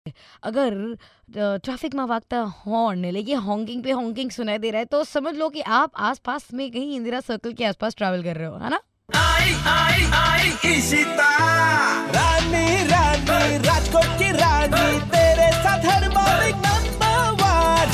अगर ट्रैफिक में वागता हॉर्न लेकिन हॉन्किंग पे हॉन्किंग सुनाई दे रहा है तो समझ लो कि आप आसपास में कहीं इंदिरा सर्कल के आसपास ट्रैवल कर रहे हो, है ना? आई इशिता, रानी रानी राजकोट की रानी, तेरे साथ हर morning number 1.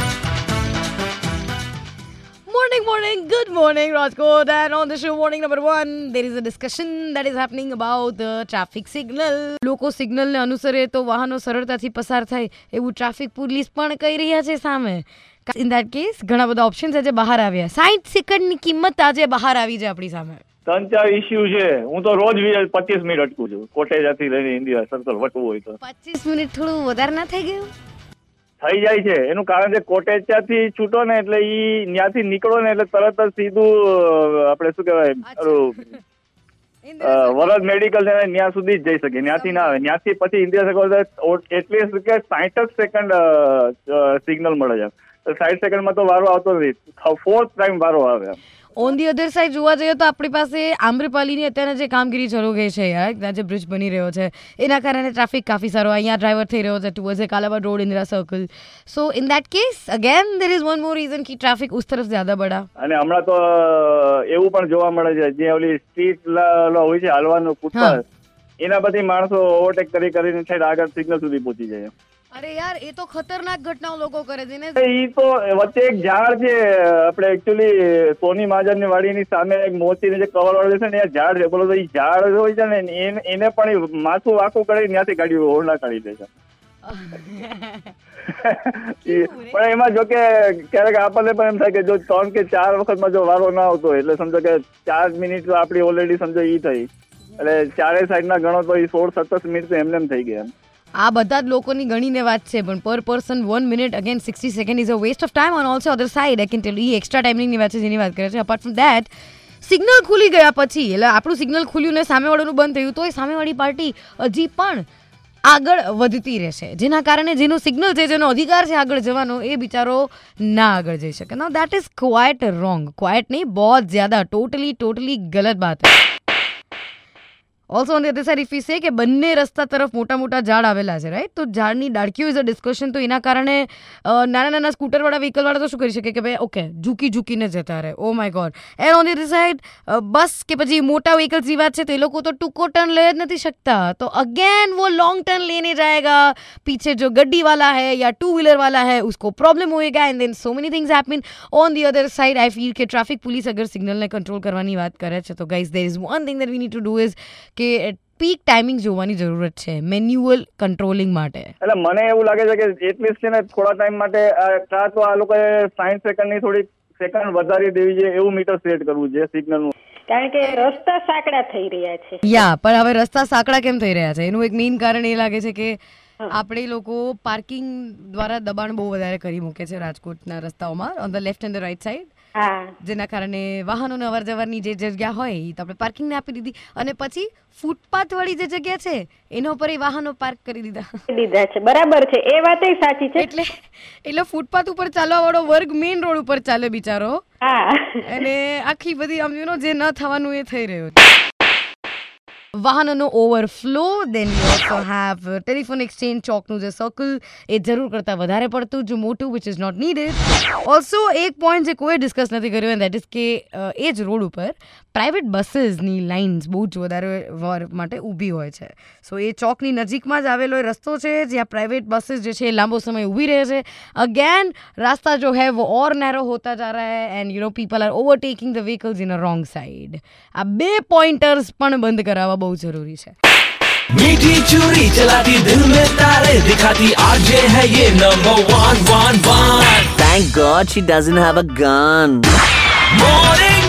Morning, good morning, Rajkot. And on the show, morning number 1, there is a discussion that is happening about the traffic signal. લોકો સિગ્નલને અનુસરે તો વાહનો સરળતાથી પસાર થાય એવું ટ્રાફિક પોલીસ પણ કહી રહ્યા છે સામે. ઇન ધેટ કેસ ઘણા બધા ઓપ્શન્સ આજે બહાર આવ્યા. 60 સેકન્ડની કિંમત આજે બહાર આવી છે આપણી સામે. 3-4 ઇસ્યુ છે. હું તો રોજ 25 મિનિટ અટકું છું. કોટેજાથી લઈને ઇન્દિરા સર્કલ વટવું હોય તો 25 મિનિટ થોડું વધારે ના થઈ ગયું? થઈ જાય છે. એનું કારણ છે કોટેજાથી છૂટો ને એટલે ત્યાંથી નીકળો ને એટલે તરત જ સીધું આપણે શું કહેવાય વરદ મેડિકલ છે ત્યાં સુધી જ જઈ શકે. ત્યાંથી ના આવે. ત્યાંથી પછી ઇન્દિરા સર્કલ એટલીસ્ટ કે 60 સેકન્ડ સિગ્નલ મળે છે. 60 સેકન્ડમાં તો વારો આવતો નથી. 4th ટાઈમ વારો આવે. ઓન ધી અધર સાઈડ જોવા જઈએ તો આપણી પાસે આમ્રપાલીની અત્યારે જે કામગીરી શરૂ ગઈ છે યાર, ત્યાં જે બ્રિજ બની રહ્યો છે એના કારણે ટ્રાફિક કાફી સારો અહીંયા ડ્રાઈવર થઈ રહ્યો છે towards Kalabad road Indira circle. So in that case again there is one more reason કે ટ્રાફિક ઉસ તરફ જ્યાદા બડા. અને હમણાં તો એવું પણ જોવા મળે છે જે ઓલી સ્ટ્રીટ હોય છે હાલવાનું ફૂટપાથ, એના બધી માણસો ઓવરટેક કરીને છે આગળ સિગ્નલ સુધી પહોંચી જાય. અરે યાર એ તો ખતરનાક ઘટનાઓ લોકો કરે છે ને. ઈ તો વચ્ચે એક ઝાડ છે આપણે એકચ્યુઅલી સોની મહાજનની વાડીની સામે એક મોતીની જે કવર વાળું છે ને એ ઝાડ છે. બોલો તો ઈ ઝાડ હોય છે ને એને પણ માથું વાંકું કરી ત્યાંથી ગાડી ઓરડા કાઢી દે છે. પણ એમાં જો કે ક્યારેક આપણને પણ એમ થાય કે જો 3 કે 4 વખતમાં જો વારો ના આવતો એટલે સમજો કે 4 મિનિટ આપડી ઓલરેડી સમજો ઈ થઈ એટલે ચારે સાઈડ ના ગણો તો ઈ 16-17 મિનિટ તો એમને થઈ ગયા. આ બધા જ લોકોની ગણીને વાત છે પણ per person 1 minute again 60 second is a waste of time. On also other side I can tell you extra ટાઈમિંગની વાત છે જેની વાત કરે છે. અપાર્ટ ફ્રોમ ધેટ સિગ્નલ ખુલી ગયા પછી એટલે આપણું સિગ્નલ ખુલ્યું ને સામેવાળાનું બંધ થયું તો એ સામેવાળી પાર્ટી હજી પણ આગળ વધતી રહેશે, જેના કારણે જેનું સિગ્નલ છે જેનો અધિકાર છે આગળ જવાનો એ બિચારો ના આગળ જઈ શકે. Now that is quite wrong. Quite નહીં, બહુત જ્યાદા ટોટલી ગલત બાત હૈ. Also on the other side if we say કે બંને રસ્તા તરફ મોટા મોટા ઝાડ આવેલા છે રાઈટ, તો ઝાડની ડાળકીઓ ઇઝ અ ડિસ્કશન. તો એના કારણે નાના સ્કૂટરવાળા વ્હીકલવાળા તો શું કરી શકે કે ભાઈ ઓકે ઝૂકીને જતા રહે. Oh my God. And on the other side bus કે પછી મોટા વ્હીકલ્સની વાત છે તો એ લોકો તો ટૂંકો ટર્ન લઈ જ નથી શકતા, તો અગેન वो लॉन्ग टर्न लेने जाएगा. पीछे जो गड्डी वाला है या 2 व्हीलर वाला है उसको प्रॉब्लम होएगा and then so many things happen. On the other side I feel કે ટ્રાફિક પોલીસ અગર સિગ્નલને કંટ્રોલ કરવાની વાત કરે છે તો guys there is one thing that we need to do is કે પીક ટાઈમિંગ જોવાની જરૂરત છે મેન્યુઅલ કંટ્રોલિંગ માટે. એટલે મને એવું લાગે છે કે એટલીસ્ટ છે ને થોડા ટાઈમ માટે કાં તો આ લોકોએ 60 સેકન્ડની થોડી સેકન્ડ વધારી દેવી જોઈએ એવું મીટર સેટ કરવું છે સિગ્નલનું. કારણ કે રસ્તા સાંકડા થઈ રહ્યા છે. યા પણ હવે રસ્તા સાંકડા કેમ થઈ રહ્યા છે એનું એક મેઇન કારણ એ લાગે છે કે આપણે લોકો પાર્કિંગ દ્વારા દબાણ બહુ વધારે કરી મૂકે છે રાજકોટના રસ્તાઓમાં on the left and the right side, જેના કારણે વાહનોને અવર જવરની જે જગ્યા હોય એ તો આપણે પાર્કિંગને આપી દીધી અને પછી ફૂટપાથ વાળી જે જગ્યા છે એના ઉપર એ વાહનો પાર્ક કરી દીધા છે. બરાબર છે, એ વાત સાચી છે. એટલે ફૂટપાથ ઉપર ચાલવા વાળો વર્ગ મેઇન રોડ ઉપર ચાલે બિચારો, અને આખી બધી આમ યુ નો જે ન થવાનું એ થઈ રહ્યું છે. વાહનોનો overflow, then you also have telephone exchange ચોકનું જે સર્કલ એ જરૂર કરતાં વધારે પડતું જો મોટું which is not needed. Also એક પોઈન્ટ જે કોઈ ડિસ્કસ નથી કર્યો એન્ડ દેટ ઇઝ કે એ જ રોડ ઉપર પ્રાઇવેટ બસીસની લાઇન્સ બહુ જ વધારે માટે ઊભી હોય છે. સો એ ચોકની નજીકમાં જ આવેલો એ રસ્તો છે જ્યાં પ્રાઇવેટ બસીસ જે છે એ લાંબો સમય ઊભી રહે છે. અગેન રાસ્તા જો હે વો ઓર નેરો હોતા જા રહા હૈ and you know people are overtaking the vehicles in a wrong side. આ 2 પોઇન્ટર્સ પણ બંધ કરાવવા બહુ જરૂરી છે. मीठी चूड़ी चलाती दिल में तारे दिखाती आरजे है ये number 1. Thank God she doesn't have a gun. Morning